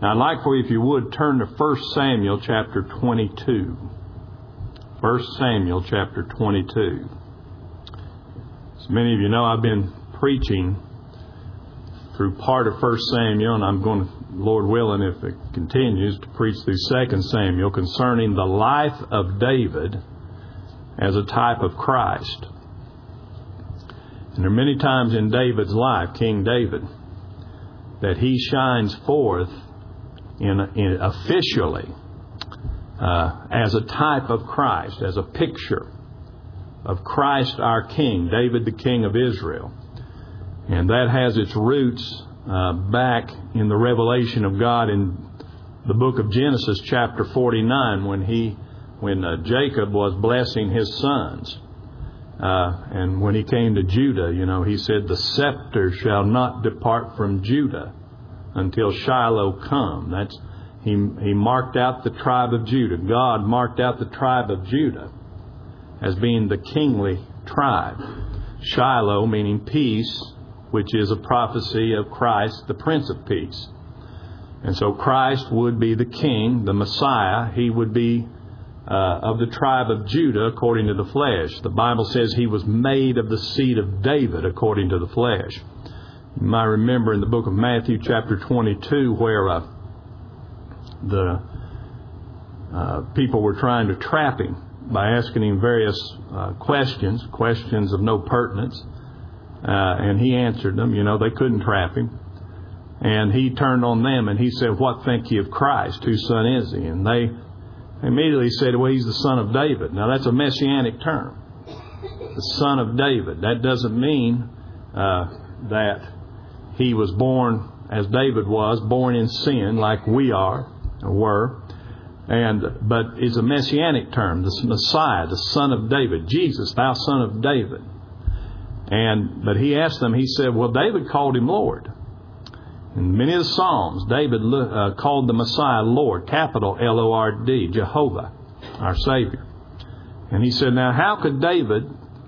Now I'd like for you, if you would, turn to 1 Samuel chapter 22. 1 Samuel chapter 22. As many of you know, I've been preaching through part of 1 Samuel, and I'm going to, Lord willing, if it continues, to preach through 2 Samuel concerning the life of David as a type of Christ. And there are many times in David's life, King David, that he shines forth in officially as a type of Christ, as a picture of Christ our King, David the King of Israel. And that has its roots back in the revelation of God in the book of Genesis chapter 49 when Jacob was blessing his sons. And when he came to Judah, he said, "The scepter shall not depart from Judah until Shiloh come." He marked out the tribe of Judah. God marked out the tribe of Judah as being the kingly tribe. Shiloh meaning peace, which is a prophecy of Christ, the Prince of Peace. And so Christ would be the King, the Messiah. He would be of the tribe of Judah according to the flesh. The Bible says he was made of the seed of David according to the flesh. You might remember in the book of Matthew chapter 22 where the people were trying to trap him by asking him various questions of no pertinence. And he answered them. They couldn't trap him. And he turned on them and he said, "What think ye of Christ? Whose son is he?" And they immediately said, "Well, he's the son of David." Now, that's a messianic term. The son of David. That doesn't mean that he was born as David was, born in sin like we are or were. But it's a messianic term. The Messiah, the son of David. Jesus, thou son of David. But he asked them, he said, well, David called him Lord. In many of the Psalms, David called the Messiah Lord, capital L-O-R-D, Jehovah, our Savior. And he said, now how could the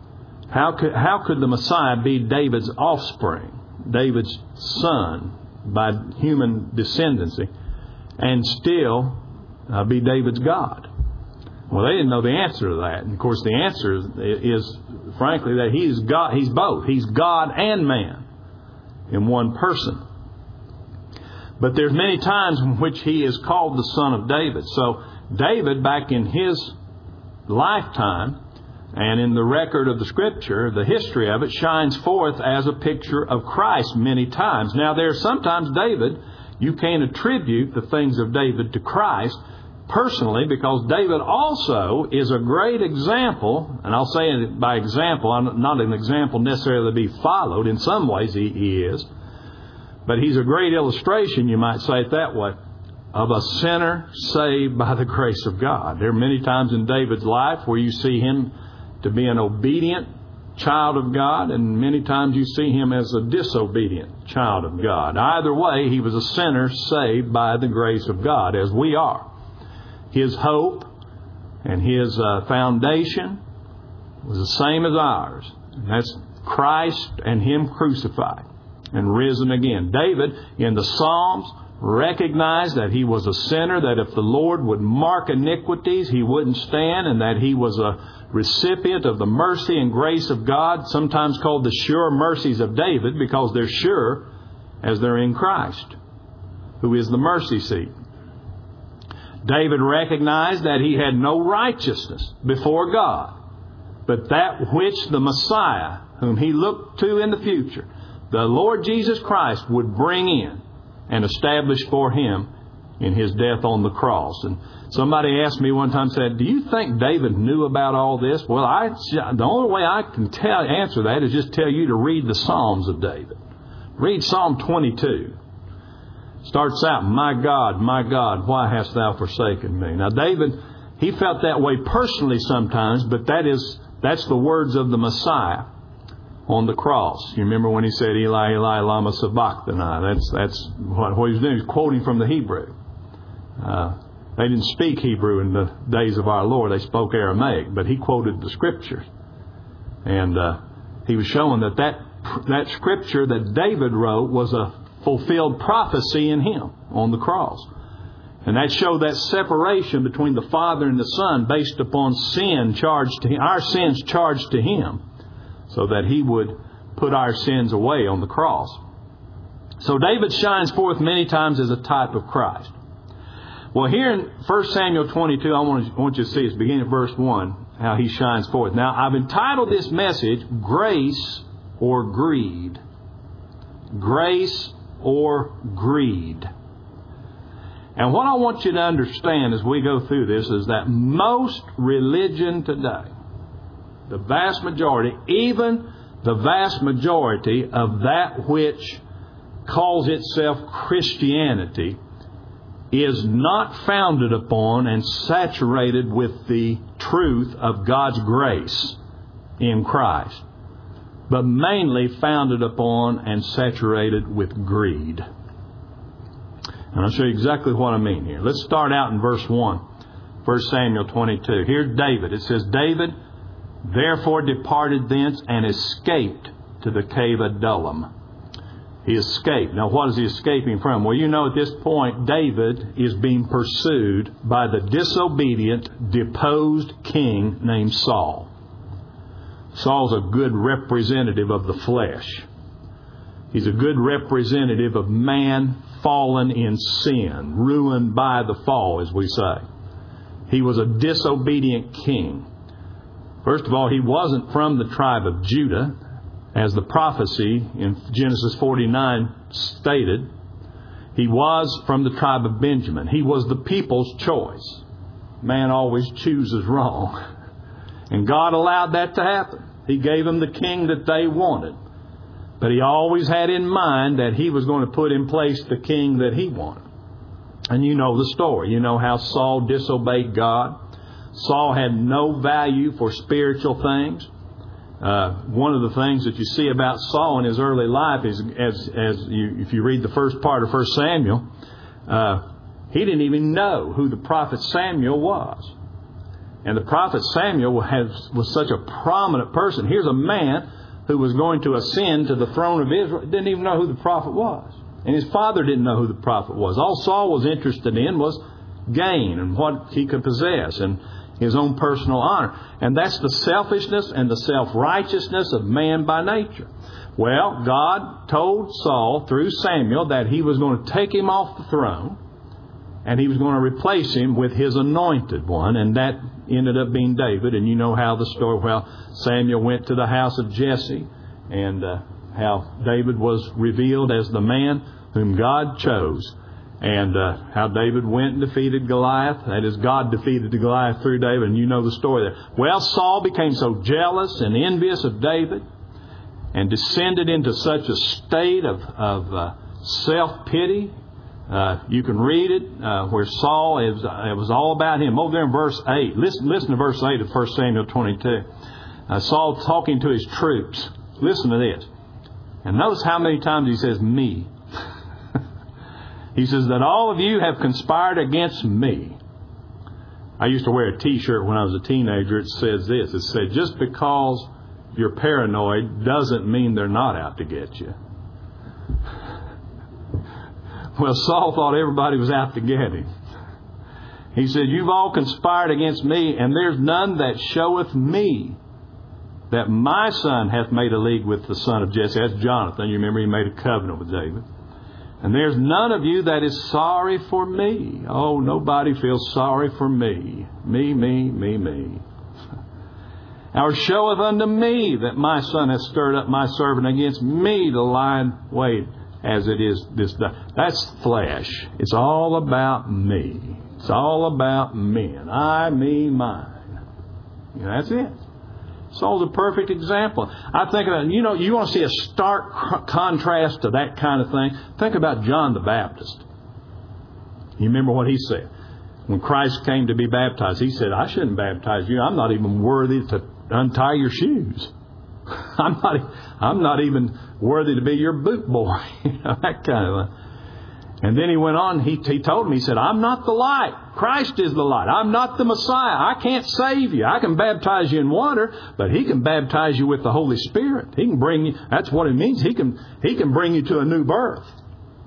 Messiah be David's offspring, David's son by human descendancy, and still be David's God? Well, they didn't know the answer to that. And of course, the answer is, frankly, that He's God. He's both. He's God and man in one person. But there's many times in which He is called the Son of David. So David, back in his lifetime, and in the record of the Scripture, the history of it shines forth as a picture of Christ many times. Now, there's sometimes David, you can't attribute the things of David to Christ personally, because David also is a great example, and I'll say it by example, not an example necessarily to be followed. In some ways he is. But he's a great illustration, you might say it that way, of a sinner saved by the grace of God. There are many times in David's life where you see him to be an obedient child of God, and many times you see him as a disobedient child of God. Either way, he was a sinner saved by the grace of God, as we are. His hope and his foundation was the same as ours. And that's Christ and Him crucified and risen again. David, in the Psalms, recognized that he was a sinner, that if the Lord would mark iniquities, He wouldn't stand, and that he was a recipient of the mercy and grace of God, sometimes called the sure mercies of David, because they're sure as they're in Christ, who is the mercy seat. David recognized that he had no righteousness before God, but that which the Messiah, whom he looked to in the future, the Lord Jesus Christ, would bring in and establish for him in His death on the cross. And somebody asked me one time, said, do you think David knew about all this? Well, the only way I can answer that is just tell you to read the Psalms of David. Read Psalm 22. Starts out, my God, why hast thou forsaken me? Now, David, he felt that way personally sometimes, but that's the words of the Messiah on the cross. You remember when he said, Eli, Eli, lama sabachthani? That's what he was doing. He was quoting from the Hebrew. They didn't speak Hebrew in the days of our Lord. They spoke Aramaic, but he quoted the Scriptures. And he was showing that Scripture that David wrote was a fulfilled prophecy in Him on the cross. And that showed that separation between the Father and the Son based upon sin charged to Him, our sins charged to Him, so that He would put our sins away on the cross. So David shines forth many times as a type of Christ. Well, here in 1 Samuel 22, I want you to see, it's beginning at verse 1, how he shines forth. Now, I've entitled this message, Grace or Greed. Grace or Greed. And what I want you to understand as we go through this is that most religion today, the vast majority, even the vast majority of that which calls itself Christianity, is not founded upon and saturated with the truth of God's grace in Christ, but mainly founded upon and saturated with greed. And I'll show you exactly what I mean here. Let's start out in verse 1, 1 Samuel 22. Here's David. It says, David therefore departed thence and escaped to the cave Adullam. He escaped. Now, what is he escaping from? Well, you know at this point, David is being pursued by the disobedient, deposed king named Saul. Saul's a good representative of the flesh. He's a good representative of man fallen in sin, ruined by the fall, as we say. He was a disobedient king. First of all, he wasn't from the tribe of Judah, as the prophecy in Genesis 49 stated. He was from the tribe of Benjamin. He was the people's choice. Man always chooses wrong. And God allowed that to happen. He gave them the king that they wanted. But He always had in mind that He was going to put in place the king that He wanted. And you know the story. You know how Saul disobeyed God. Saul had no value for spiritual things. One of the things that you see about Saul in his early life is, if you read the first part of 1 Samuel, he didn't even know who the prophet Samuel was. And the prophet Samuel was such a prominent person. Here's a man who was going to ascend to the throne of Israel, didn't even know who the prophet was. And his father didn't know who the prophet was. All Saul was interested in was gain and what he could possess and his own personal honor. And that's the selfishness and the self-righteousness of man by nature. Well, God told Saul through Samuel that He was going to take him off the throne and He was going to replace him with His anointed one, and that ended up being David. And you know how the story, well, Samuel went to the house of Jesse, and how David was revealed as the man whom God chose. And how David went and defeated Goliath. That is, God defeated the Goliath through David. And you know the story there. Well, Saul became so jealous and envious of David and descended into such a state of self-pity. You can read it where Saul, it was all about him. Over there in verse 8. Listen to verse 8 of 1 Samuel 22. Saul talking to his troops. Listen to this. And notice how many times he says, me. He says that all of you have conspired against me. I used to wear a T-shirt when I was a teenager. It says this. It said, just because you're paranoid doesn't mean they're not out to get you. Well, Saul thought everybody was out to get him. He said, you've all conspired against me, and there's none that showeth me that my son hath made a league with the son of Jesse. That's Jonathan. You remember he made a covenant with David. And there's none of you that is sorry for me. Oh, nobody feels sorry for me. Me. Or showeth unto me that my son hath stirred up my servant against me to lie in wait as it is this day. That's flesh. It's all about me. It's all about men. I, me, mine. That's it. Saul's a perfect example. I think about, you want to see a stark contrast to that kind of thing? Think about John the Baptist. You remember what he said? When Christ came to be baptized, he said, I shouldn't baptize you. I'm not even worthy to untie your shoes. I'm not even worthy to be your boot boy. That kind of thing. And then he went on, he told me, he said, I'm not the light. Christ is the light. I'm not the Messiah. I can't save you. I can baptize you in water, but He can baptize you with the Holy Spirit. He can bring you, that's what it means. He can bring you to a new birth.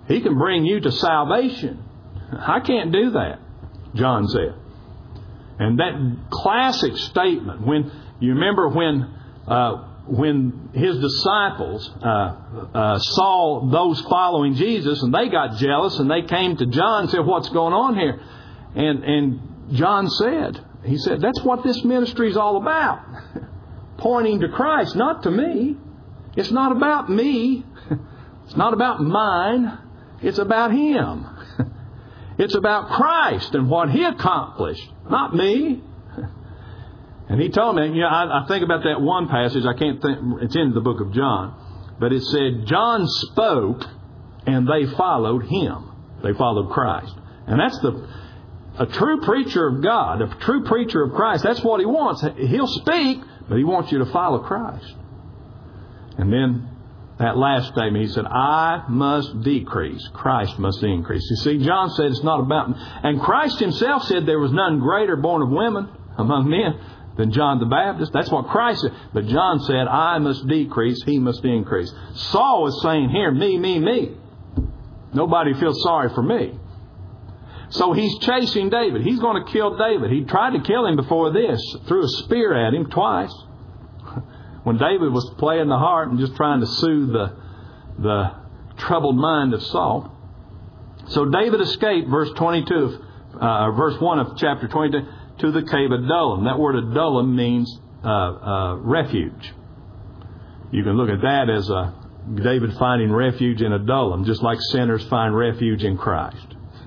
He can bring you to salvation. I can't do that, John said. And that classic statement, when you remember when his disciples saw those following Jesus, and they got jealous, and they came to John and said, "What's going on here?" And John said, he said, "That's what this ministry is all about. Pointing to Christ, not to me. It's not about me. It's not about mine. It's about Him. It's about Christ and what He accomplished, not me." And he told me, I think about that one passage, I can't think, it's in the book of John, but it said, John spoke and they followed him. They followed Christ. And that's a true preacher of God, a true preacher of Christ. That's what he wants. He'll speak, but he wants you to follow Christ. And then that last statement, he said, "I must decrease, Christ must increase." You see, John said it's not about me. And Christ himself said there was none greater born of women among men than John the Baptist. That's what Christ said. But John said, "I must decrease, he must increase." Saul is saying here, me, me, me. Nobody feels sorry for me. So he's chasing David. He's going to kill David. He tried to kill him before this, threw a spear at him twice. When David was playing the harp and just trying to soothe the troubled mind of Saul. So David escaped, verse 22, verse 1 of chapter 22, to the cave of Adullam. That word Adullam means refuge. You can look at that as David finding refuge in Adullam, just like sinners find refuge in Christ.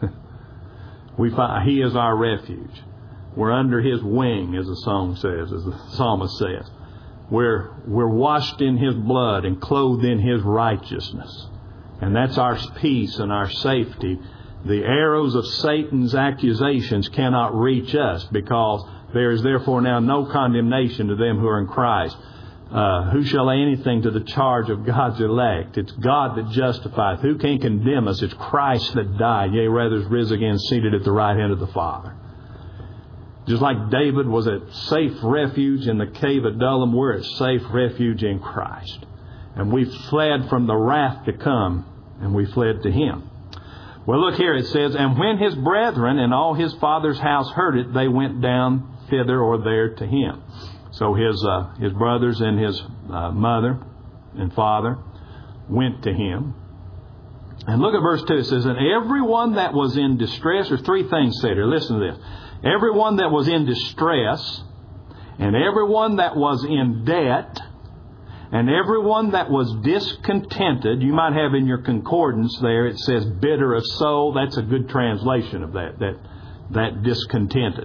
He is our refuge. We're under His wing, as the song says, as the psalmist says. We're washed in His blood and clothed in His righteousness. And that's our peace and our safety. The arrows of Satan's accusations cannot reach us, because there is therefore now no condemnation to them who are in Christ. Who shall lay anything to the charge of God's elect? It's God that justifieth. Who can condemn us? It's Christ that died, yea, rather is risen again, seated at the right hand of the Father. Just like David was at safe refuge in the cave of Adullam, we're at safe refuge in Christ. And we fled from the wrath to come, and we fled to Him. Well, look here, it says, "And when his brethren and all his father's house heard it, they went down thither or there to him." So his brothers and his mother and father went to him. And look at verse 2. It says, "And everyone that was in distress," there's three things said here. Listen to this. "Everyone that was in distress, and everyone that was in debt, and everyone that was discontented." You might have in your concordance there, it says bitter of soul. That's a good translation of that discontented.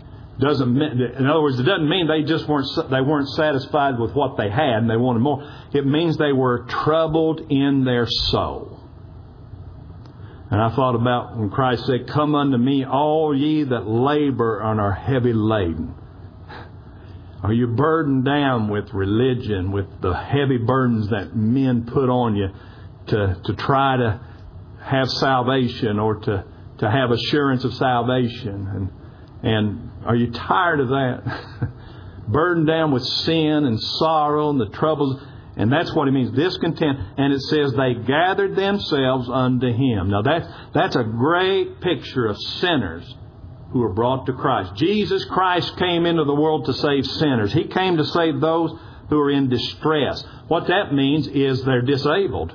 In other words, it doesn't mean they weren't satisfied with what they had and they wanted more. It means they were troubled in their soul. And I thought about when Christ said, "Come unto me, all ye that labor and are heavy laden." Are you burdened down with religion, with the heavy burdens that men put on you to try to have salvation or to have assurance of salvation? And are you tired of that? Burdened down with sin and sorrow and the troubles. And that's what it means, discontent. And it says they gathered themselves unto Him. Now that's a great picture of sinners who are brought to Christ. Jesus Christ came into the world to save sinners. He came to save those who are in distress. What that means is they're disabled.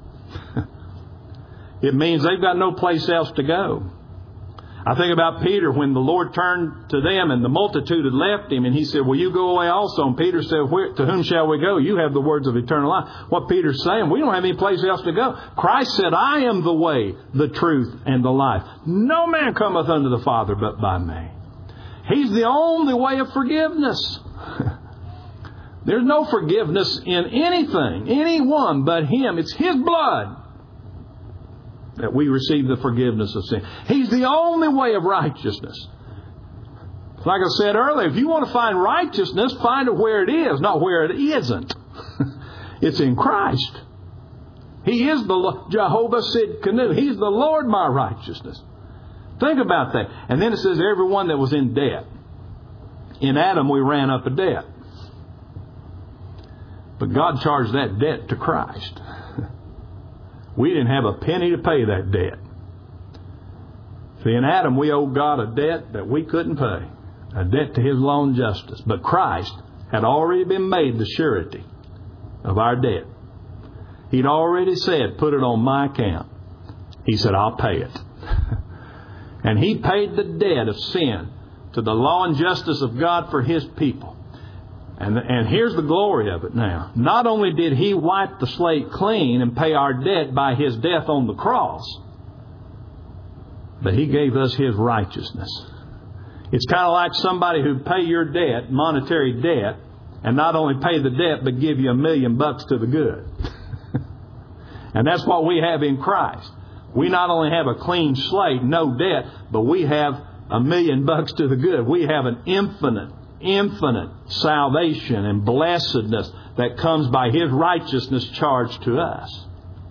It means they've got no place else to go. I think about Peter when the Lord turned to them and the multitude had left Him, and He said, "Will you go away also?" And Peter said, "To whom shall we go? You have the words of eternal life." What Peter's saying, we don't have any place else to go. Christ said, "I am the way, the truth, and the life. No man cometh unto the Father but by me." He's the only way of forgiveness. There's no forgiveness in anything, anyone but Him. It's His blood that we receive the forgiveness of sin. He's the only way of righteousness. Like I said earlier, if you want to find righteousness, find it where it is, not where it isn't. It's in Christ. He is the Jehovah Sidkenu. He's the Lord my righteousness. Think about that. And then it says everyone that was in debt. In Adam we ran up a debt. But God charged that debt to Christ. We didn't have a penny to pay that debt. See, in Adam, we owed God a debt that we couldn't pay, a debt to His law and justice. But Christ had already been made the surety of our debt. He'd already said, put it on my account. He said, I'll pay it. And He paid the debt of sin to the law and justice of God for His people. And here's the glory of it now. Not only did He wipe the slate clean and pay our debt by His death on the cross, but He gave us His righteousness. It's kind of like somebody who'd pay your debt, monetary debt, and not only pay the debt, but give you $1 million to the good. And that's what we have in Christ. We not only have a clean slate, no debt, but we have $1 million to the good. We have an infinite salvation and blessedness that comes by His righteousness charged to us.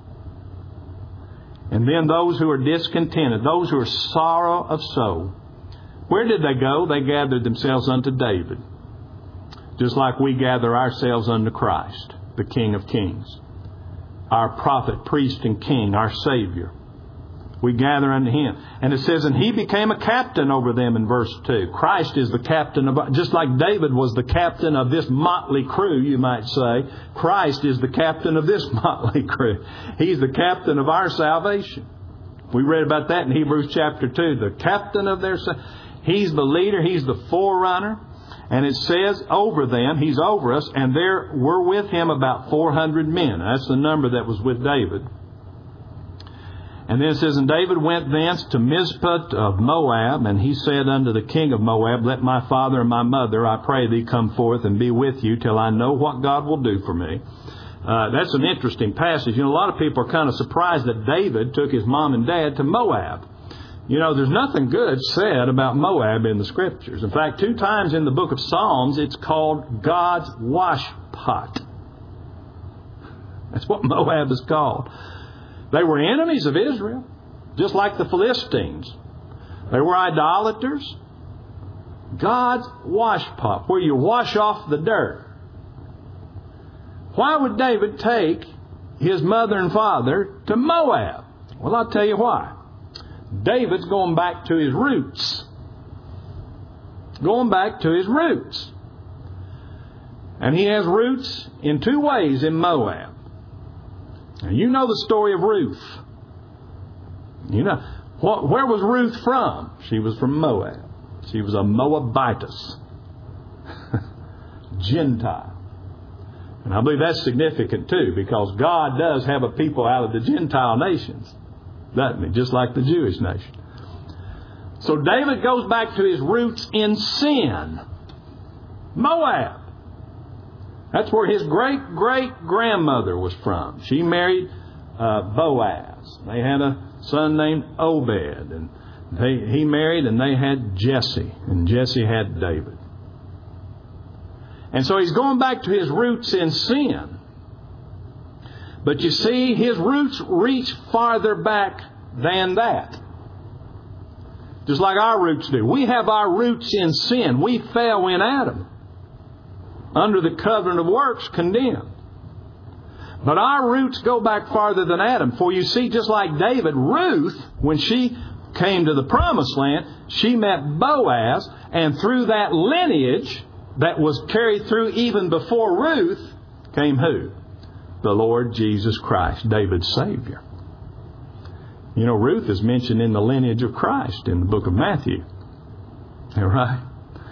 And then those who are discontented, those who are sorrow of soul, where did they go? They gathered themselves unto David, just like we gather ourselves unto Christ, the King of Kings, our prophet, priest, and king, our Savior. We gather unto Him. And it says, and He became a captain over them in verse 2. Christ is the captain of, just like David was the captain of this motley crew, you might say. Christ is the captain of this motley crew. He's the captain of our salvation. We read about that in Hebrews chapter 2. The captain of their salvation. He's the leader. He's the forerunner. And it says over them, He's over us, and there were with Him about 400 men. That's the number that was with David. And then it says, and David went thence to Mizpah of Moab, and he said unto the king of Moab, let my father and my mother, I pray thee, come forth and be with you till I know what God will do for me. That's an interesting passage. You know, a lot of people are kind of surprised that David took his mom and dad to Moab. You know, there's nothing good said about Moab in the Scriptures. In fact, 2 times in the book of Psalms, it's called God's wash pot. That's what Moab is called. They were enemies of Israel, just like the Philistines. They were idolaters. God's wash pot, where you wash off the dirt. Why would David take his mother and father to Moab? Well, I'll tell you why. David's going back to his roots. Going back to his roots. And he has roots in 2 ways in Moab. Now, you know the story of Ruth. You know, where was Ruth from? She was from Moab. She was a Moabitess. Gentile. And I believe that's significant too, because God does have a people out of the Gentile nations, doesn't He? Just like the Jewish nation. So David goes back to his roots in sin. Moab. That's where his great-great-grandmother was from. She married Boaz. They had a son named Obed. And he married and they had Jesse. And Jesse had David. And so he's going back to his roots in sin. But you see, his roots reach farther back than that. Just like our roots do. We have our roots in sin. We fell in Adam, under the covenant of works, condemned. But our roots go back farther than Adam. For you see, just like David, Ruth, when she came to the promised land, she met Boaz, and through that lineage that was carried through even before Ruth came who? The Lord Jesus Christ, David's Savior. You know, Ruth is mentioned in the lineage of Christ in the book of Matthew. All right?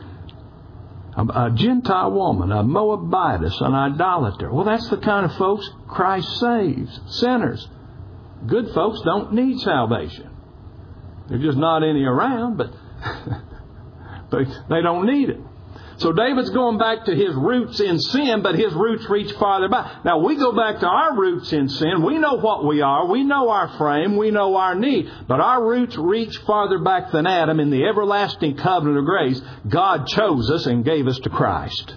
A Gentile woman, a Moabitess, an idolater. Well, that's the kind of folks Christ saves. Sinners. Good folks don't need salvation. There's just not any around, but they don't need it. So David's going back to his roots in sin, but his roots reach farther back. Now, we go back to our roots in sin. We know what we are. We know our frame. We know our need. But our roots reach farther back than Adam. In the everlasting covenant of grace, God chose us and gave us to Christ.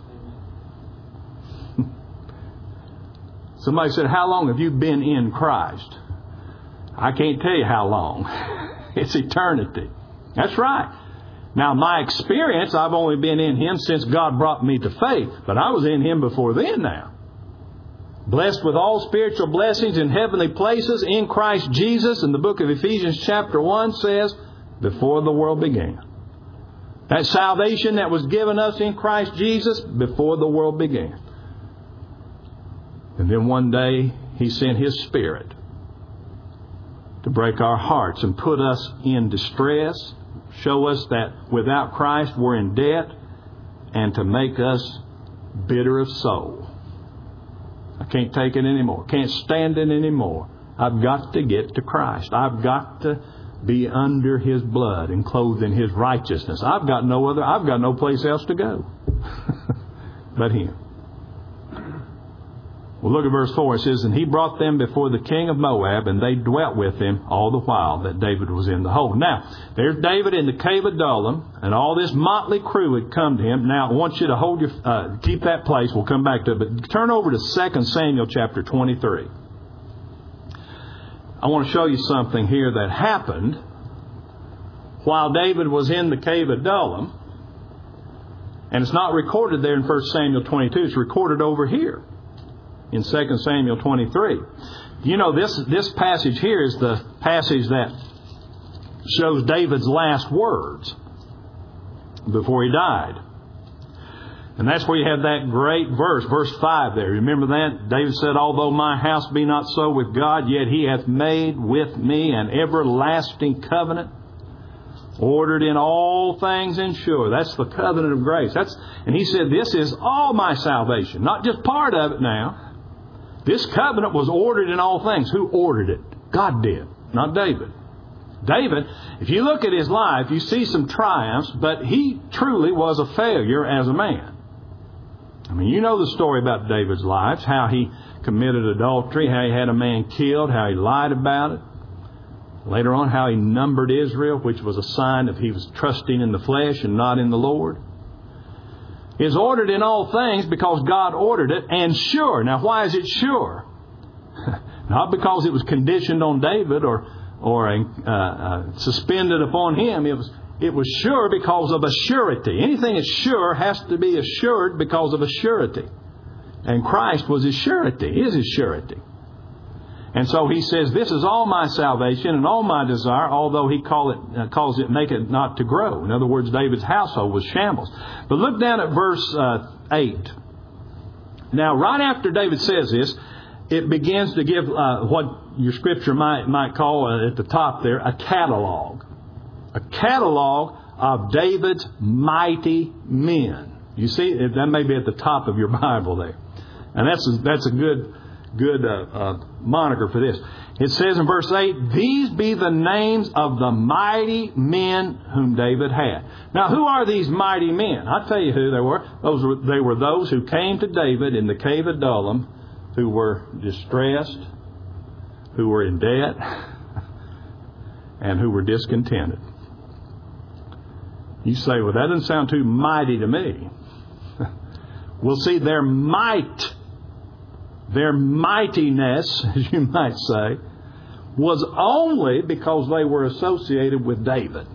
Somebody said, how long have you been in Christ? I can't tell you how long. It's eternity. That's right. Now, my experience, I've only been in Him since God brought me to faith. But I was in Him before then now. blessed with all spiritual blessings in heavenly places in Christ Jesus. And the book of Ephesians chapter 1 says, before the world began. That salvation that was given us in Christ Jesus before the world began. And then one day He sent His Spirit to break our hearts and put us in distress, show us that without Christ we're in debt, and to make us bitter of soul. I can't take it anymore. Can't stand it anymore. I've got to get to Christ. I've got to be under His blood and clothed in His righteousness. I've got no place else to go but Him. Well, look at verse 4. It says, and He brought them before the king of Moab, and they dwelt with him all the while that David was in the hold. Now, there's David in the cave of Adullam, and all this motley crew had come to him. Now, I want you to keep that place. We'll come back to it. But turn over to 2 Samuel chapter 23. I want to show you something here that happened while David was in the cave of Adullam. And it's not recorded there in 1 Samuel 22. It's recorded over here in 2 Samuel 23. You know, this passage here is the passage that shows David's last words before he died. And that's where you have that great verse 5 there. Remember that? David said, although my house be not so with God, yet He hath made with me an everlasting covenant, ordered in all things and sure. That's the covenant of grace. And he said, this is all my salvation, not just part of it now. This covenant was ordered in all things. Who ordered it? God did, not David. David, if you look at his life, you see some triumphs, but he truly was a failure as a man. I mean, you know the story about David's life, how he committed adultery, how he had a man killed, how he lied about it. Later on, how he numbered Israel, which was a sign that he was trusting in the flesh and not in the Lord. It's ordered in all things because God ordered it, and sure. Now, why is it sure? Not because it was conditioned on David or suspended upon him. It was sure because of a surety. Anything that's sure has to be assured because of a surety. And Christ was his surety, is his surety. And so he says, this is all my salvation and all my desire, although he calls it make it not to grow. In other words, David's household was shambles. But look down at verse 8. Now, right after David says this, it begins to give what your scripture might call at the top there, a catalog. A catalog of David's mighty men. You see, that may be at the top of your Bible there. And that's a good moniker for this. It says in verse 8, these be the names of the mighty men whom David had. Now, who are these mighty men? I'll tell you who they were. They were those who came to David in the cave of Adullam, who were distressed, who were in debt, and who were discontented. You say, well, that doesn't sound too mighty to me. We'll see their might, their mightiness, as you might say, was only because they were associated with David.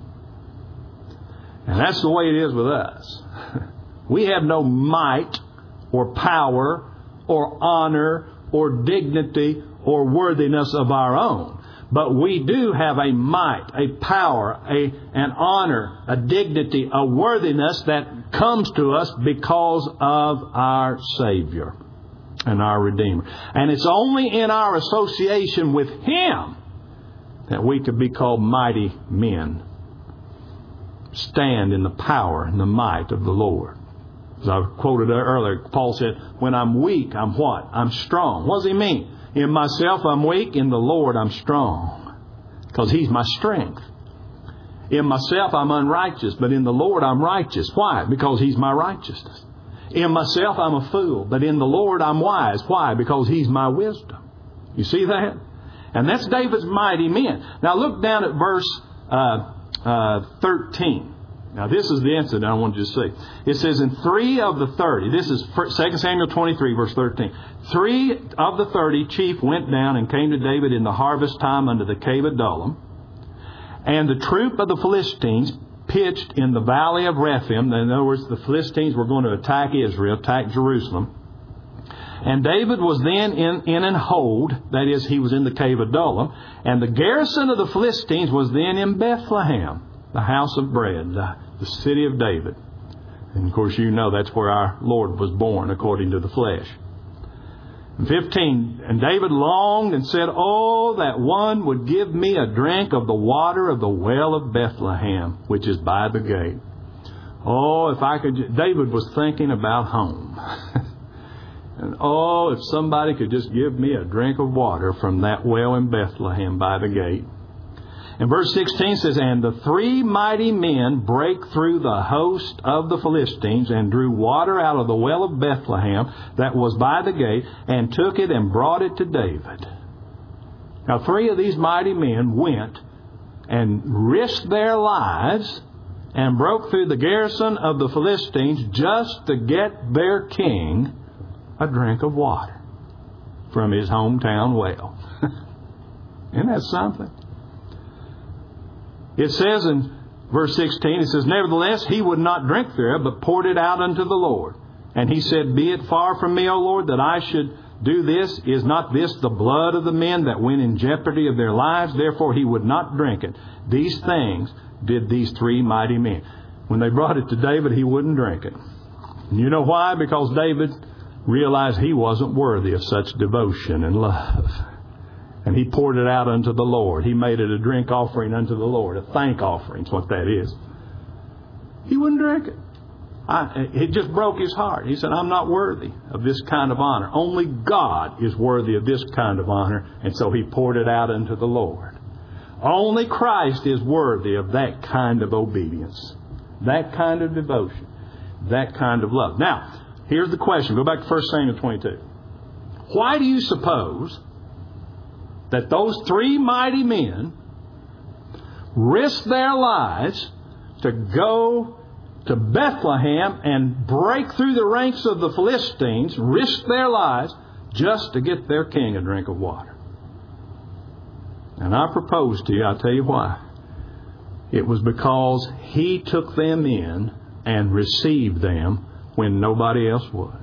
And that's the way it is with us. We have no might or power or honor or dignity or worthiness of our own. But we do have a might, a power, an honor, a dignity, a worthiness that comes to us because of our Savior and our Redeemer. And it's only in our association with Him that we could be called mighty men. Stand in the power and the might of the Lord. As I quoted earlier, Paul said, when I'm weak, I'm what? I'm strong. What does he mean? In myself, I'm weak. In the Lord, I'm strong. Because He's my strength. In myself, I'm unrighteous. But in the Lord, I'm righteous. Why? Because He's my righteousness. In myself, I'm a fool. But in the Lord, I'm wise. Why? Because He's my wisdom. You see that? And that's David's mighty men. Now look down at verse 13. Now this is the incident I want you to see. It says in 3 of the 30, this is 2 Samuel 23 verse 13. 3 of the 30 chief went down and came to David in the harvest time unto the cave of Adullam. And the troop of the Philistines pitched in the valley of Rephaim. In other words, the Philistines were going to attack Israel, attack Jerusalem. And David was then in an hold, that is, he was in the cave of Adullam, and the garrison of the Philistines was then in Bethlehem, the house of bread, the city of David. And of course you know that's where our Lord was born according to the flesh. 15, and David longed and said, "Oh, that one would give me a drink of the water of the well of Bethlehem, which is by the gate." Oh, if I could... David was thinking about home. And oh, if somebody could just give me a drink of water from that well in Bethlehem by the gate. And verse 16 says, "And the 3 mighty men brake through the host of the Philistines and drew water out of the well of Bethlehem that was by the gate and took it and brought it to David." Now 3 of these mighty men went and risked their lives and broke through the garrison of the Philistines just to get their king a drink of water from his hometown well. Isn't that something? It says in verse 16, it says, "Nevertheless, he would not drink thereof, but poured it out unto the Lord. And he said, Be it far from me, O Lord, that I should do this. Is not this the blood of the men that went in jeopardy of their lives? Therefore he would not drink it. These things did these 3 mighty men." When they brought it to David, he wouldn't drink it. And you know why? Because David realized he wasn't worthy of such devotion and love. And he poured it out unto the Lord. He made it a drink offering unto the Lord. A thank offering is what that is. He wouldn't drink it. It just broke his heart. He said, "I'm not worthy of this kind of honor. Only God is worthy of this kind of honor." And so he poured it out unto the Lord. Only Christ is worthy of that kind of obedience, that kind of devotion, that kind of love. Now, here's the question. Go back to 1 Samuel 22. Why do you suppose that those 3 mighty men risked their lives to go to Bethlehem and break through the ranks of the Philistines, risk their lives just to get their king a drink of water? And I propose to you, I'll tell you why. It was because he took them in and received them when nobody else would.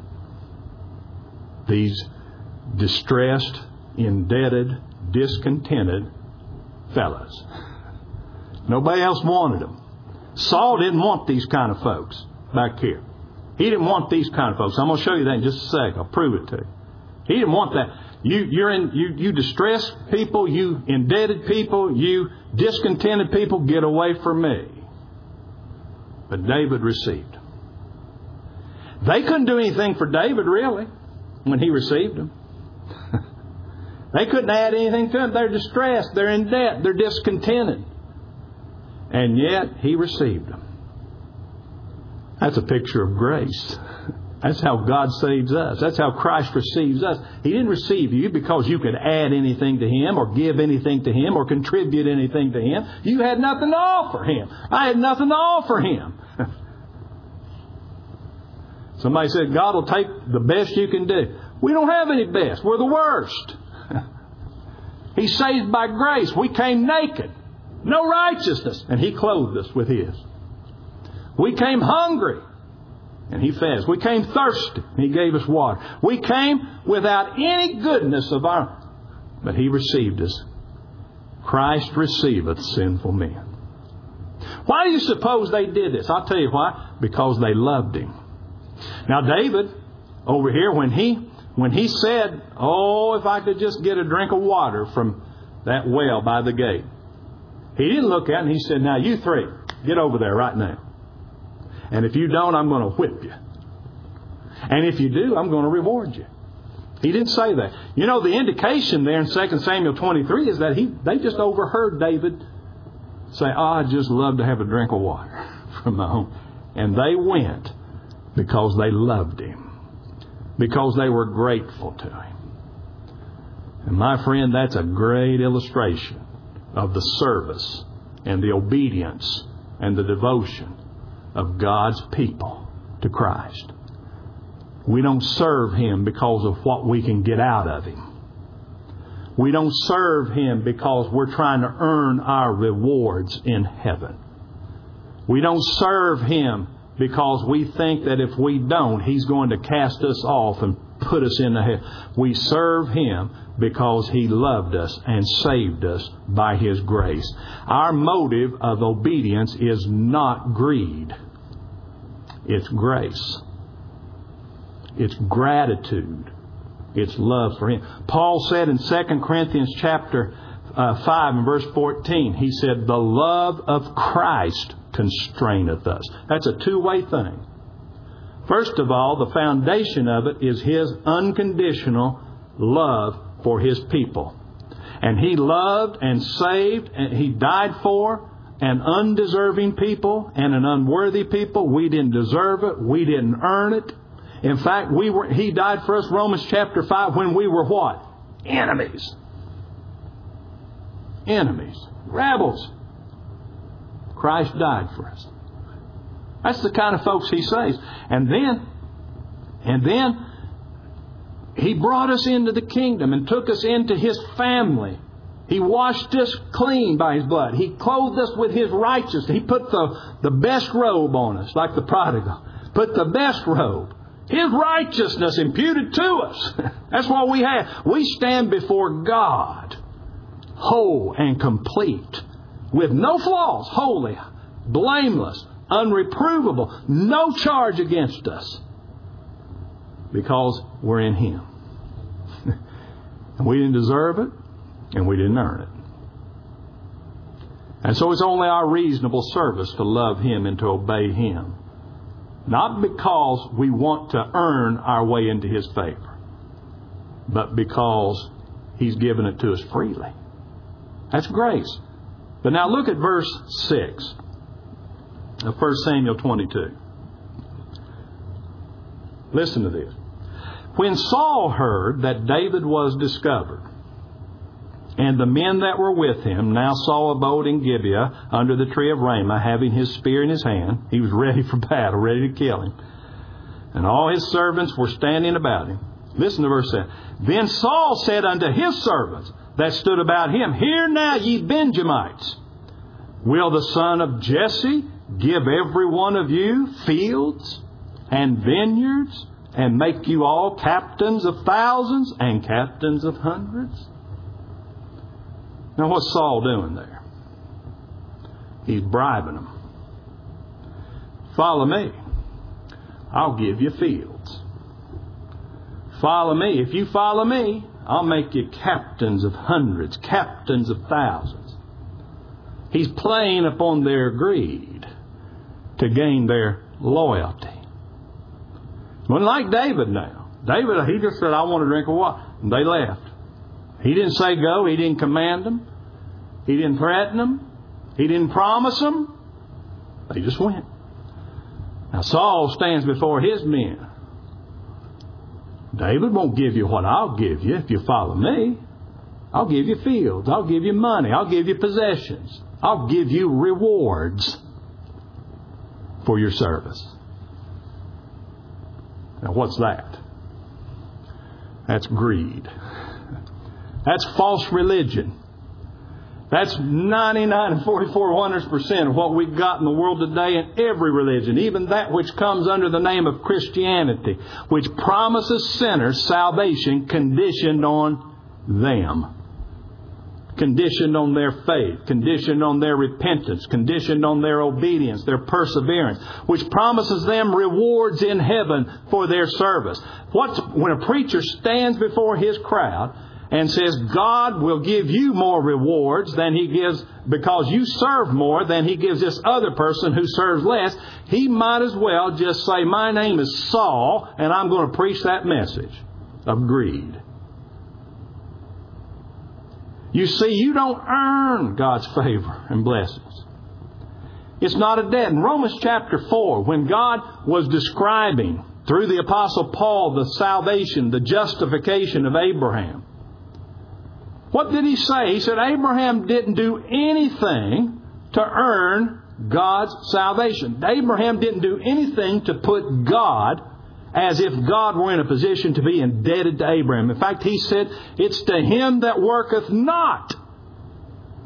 These distressed, indebted, discontented fellows. Nobody else wanted them. Saul didn't want these kind of folks back here. He didn't want these kind of folks. I'm going to show you that in just a sec. I'll prove it to you. He didn't want that. You distressed people, you indebted people, you discontented people, get away from me. But David received them. They couldn't do anything for David, really, when he received them. They couldn't add anything to him. They're distressed. They're in debt. They're discontented. And yet, he received them. That's a picture of grace. That's how God saves us. That's how Christ receives us. He didn't receive you because you could add anything to Him or give anything to Him or contribute anything to Him. You had nothing to offer Him. I had nothing to offer Him. Somebody said, God will take the best you can do. We don't have any best. We're the worst. He saved by grace. We came naked. No righteousness. And He clothed us with His. We came hungry. And He fed us. We came thirsty. And He gave us water. We came without any goodness of our own. But He received us. Christ receiveth sinful men. Why do you suppose they did this? I'll tell you why. Because they loved Him. Now David, over here, when he said, oh, if I could just get a drink of water from that well by the gate. He didn't look at it and he said, now you 3, get over there right now. And if you don't, I'm going to whip you. And if you do, I'm going to reward you. He didn't say that. You know, the indication there in 2 Samuel 23 is that they just overheard David say, I'd just love to have a drink of water from my home. And they went because they loved Him. Because they were grateful to Him. And my friend, that's a great illustration of the service and the obedience and the devotion of God's people to Christ. We don't serve Him because of what we can get out of Him. We don't serve Him because we're trying to earn our rewards in heaven. We don't serve Him because we think that if we don't, He's going to cast us off and put us in the hell. We serve Him because He loved us and saved us by His grace. Our motive of obedience is not greed. It's grace. It's gratitude. It's love for Him. Paul said in 2 Corinthians chapter 5 and verse 14, he said, the love of Christ constraineth us. That's a two-way thing. First of all, the foundation of it is His unconditional love for His people. And He loved and saved, and He died for an undeserving people and an unworthy people. We didn't deserve it. We didn't earn it. In fact, He died for us, Romans chapter 5, when we were what? Enemies. Enemies. Rebels. Christ died for us. That's the kind of folks He saves. And then He brought us into the kingdom and took us into His family. He washed us clean by His blood. He clothed us with His righteousness. He put the best robe on us, like the prodigal. Put the best robe. His righteousness imputed to us. That's what we have. We stand before God, whole and complete, with no flaws, holy, blameless, unreprovable, no charge against us, because we're in Him. And we didn't deserve it, and we didn't earn it. And so it's only our reasonable service to love Him and to obey Him. Not because we want to earn our way into His favor, but because He's given it to us freely. That's grace. But now look at verse 6 of 1 Samuel 22. Listen to this. When Saul heard that David was discovered, and the men that were with him, now Saul abode in Gibeah under the tree of Ramah, having his spear in his hand. He was ready for battle, ready to kill him. And all his servants were standing about him. Listen to verse 7. Then Saul said unto his servants that stood about him, Hear now, ye Benjamites, will the son of Jesse give every one of you fields and vineyards, and make you all captains of thousands and captains of hundreds? Now, what's Saul doing there? He's bribing them. Follow me. I'll give you fields. Follow me. If you follow me, I'll make you captains of hundreds, captains of thousands. He's playing upon their greed to gain their loyalty. Well, like David now. David, he just said, I want a drink of water. And they left. He didn't say go. He didn't command them. He didn't threaten them. He didn't promise them. They just went. Now Saul stands before his men. David won't give you what I'll give you if you follow me. I'll give you fields. I'll give you money. I'll give you possessions. I'll give you rewards for your service. Now what's that? That's greed. That's false religion. That's 99 and 44% of what we've got in the world today in every religion, even that which comes under the name of Christianity, which promises sinners salvation conditioned on them. Conditioned on their faith, conditioned on their repentance, conditioned on their obedience, their perseverance, which promises them rewards in heaven for their service. When a preacher stands before his crowd and says, God will give you more rewards than He gives because you serve more than He gives this other person who serves less, he might as well just say, my name is Saul, and I'm going to preach that message of greed. You see, you don't earn God's favor and blessings. It's not a debt. In Romans chapter 4, when God was describing through the Apostle Paul the salvation, the justification of Abraham, what did he say? He said Abraham didn't do anything to earn God's salvation. Abraham didn't do anything to put God as if God were in a position to be indebted to Abraham. In fact, he said, it's to him that worketh not.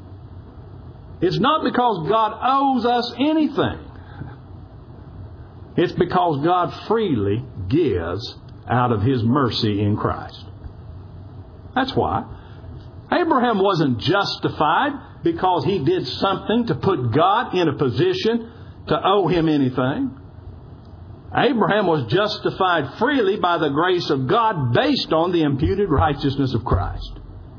It's not because God owes us anything. It's because God freely gives out of His mercy in Christ. That's why. Abraham wasn't justified because he did something to put God in a position to owe Him anything. Abraham was justified freely by the grace of God based on the imputed righteousness of Christ.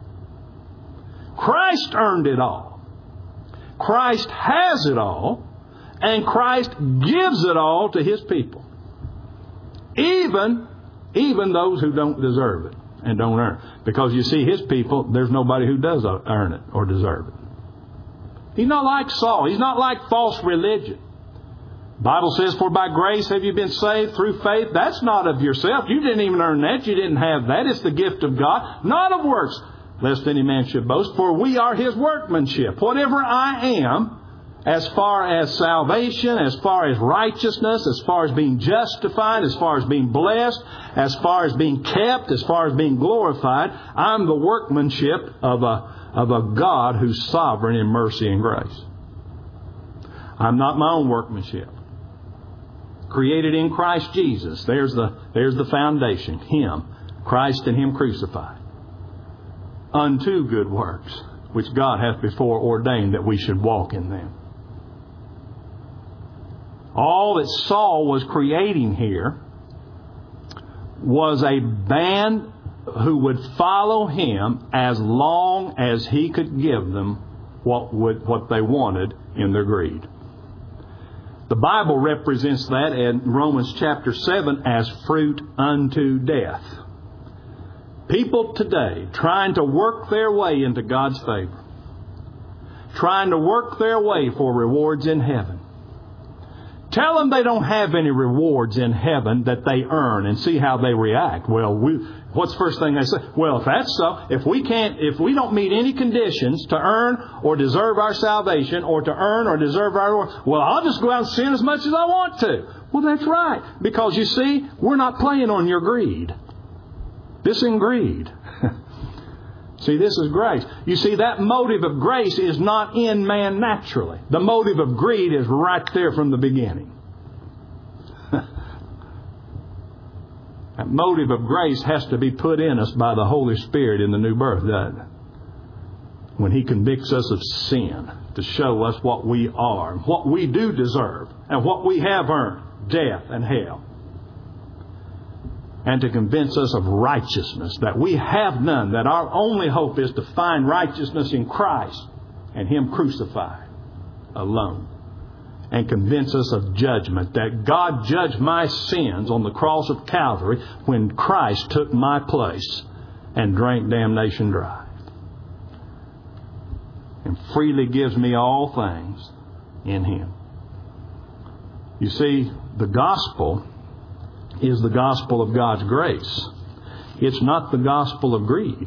Christ earned it all. Christ has it all. And Christ gives it all to His people. Even those who don't deserve it and don't earn it. Because you see, His people, there's nobody who does earn it or deserve it. He's not like Saul. He's not like false religion. The Bible says, for by grace have you been saved through faith. That's not of yourself. You didn't even earn that. You didn't have that. It's the gift of God, not of works, lest any man should boast. For we are His workmanship. Whatever I am, as far as salvation, as far as righteousness, as far as being justified, as far as being blessed, as far as being kept, as far as being glorified, I'm the workmanship of a God who's sovereign in mercy and grace. I'm not my own workmanship. Created in Christ Jesus. There's the foundation. Him. Christ and Him crucified. Unto good works, which God hath before ordained that we should walk in them. All that Saul was creating here was a band who would follow him as long as he could give them what they wanted in their greed. The Bible represents that in Romans chapter 7 as fruit unto death. People today trying to work their way into God's favor, trying to work their way for rewards in heaven. Tell them they don't have any rewards in heaven that they earn and see how they react. Well, what's the first thing they say? Well, if that's so, if we don't meet any conditions to earn or deserve our salvation or to earn or deserve our reward, well, I'll just go out and sin as much as I want to. Well, that's right. Because you see, we're not playing on your greed. This isn't greed. See, this is grace. You see, that motive of grace is not in man naturally. The motive of greed is right there from the beginning. That motive of grace has to be put in us by the Holy Spirit in the new birth, doesn't it? When He convicts us of sin to show us what we are, what we do deserve, and what we have earned, death and hell. And to convince us of righteousness, that we have none, that our only hope is to find righteousness in Christ and Him crucified alone. And convince us of judgment, that God judged my sins on the cross of Calvary when Christ took my place and drank damnation dry. And freely gives me all things in Him. You see, the gospel is the gospel of God's grace. It's not the gospel of greed.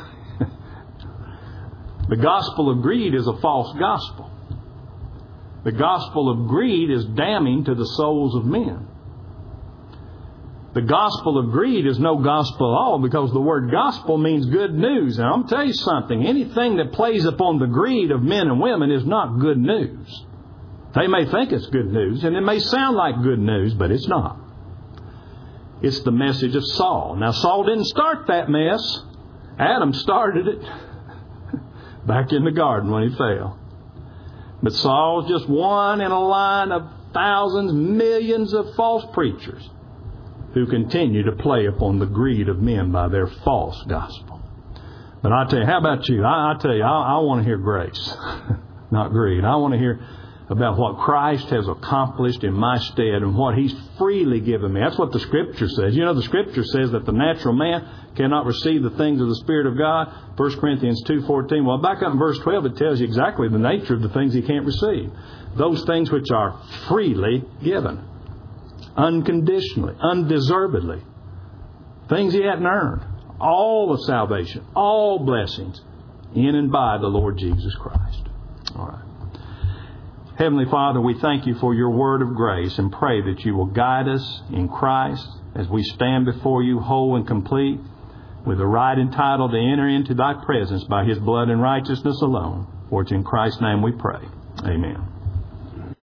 The gospel of greed is a false gospel. The gospel of greed is damning to the souls of men. The gospel of greed is no gospel at all, because the word gospel means good news. And I'm going to tell you something. Anything that plays upon the greed of men and women is not good news. They may think it's good news, and it may sound like good news, but it's not. It's the message of Saul. Now, Saul didn't start that mess. Adam started it back in the garden when he fell. But Saul's just one in a line of thousands, millions of false preachers who continue to play upon the greed of men by their false gospel. But I tell you, how about you? I tell you, I want to hear grace, not greed. I want to hear about what Christ has accomplished in my stead and what He's freely given me. That's what the Scripture says. You know, the Scripture says that the natural man cannot receive the things of the Spirit of God. 1 Corinthians 2:14. Well, back up in verse 12, it tells you exactly the nature of the things he can't receive. Those things which are freely given. Unconditionally. Undeservedly. Things he hadn't earned. All of salvation. All blessings. In and by the Lord Jesus Christ. All right. Heavenly Father, we thank You for Your word of grace and pray that You will guide us in Christ as we stand before You whole and complete, with the right and title to enter into Thy presence by His blood and righteousness alone. For it's in Christ's name we pray. Amen.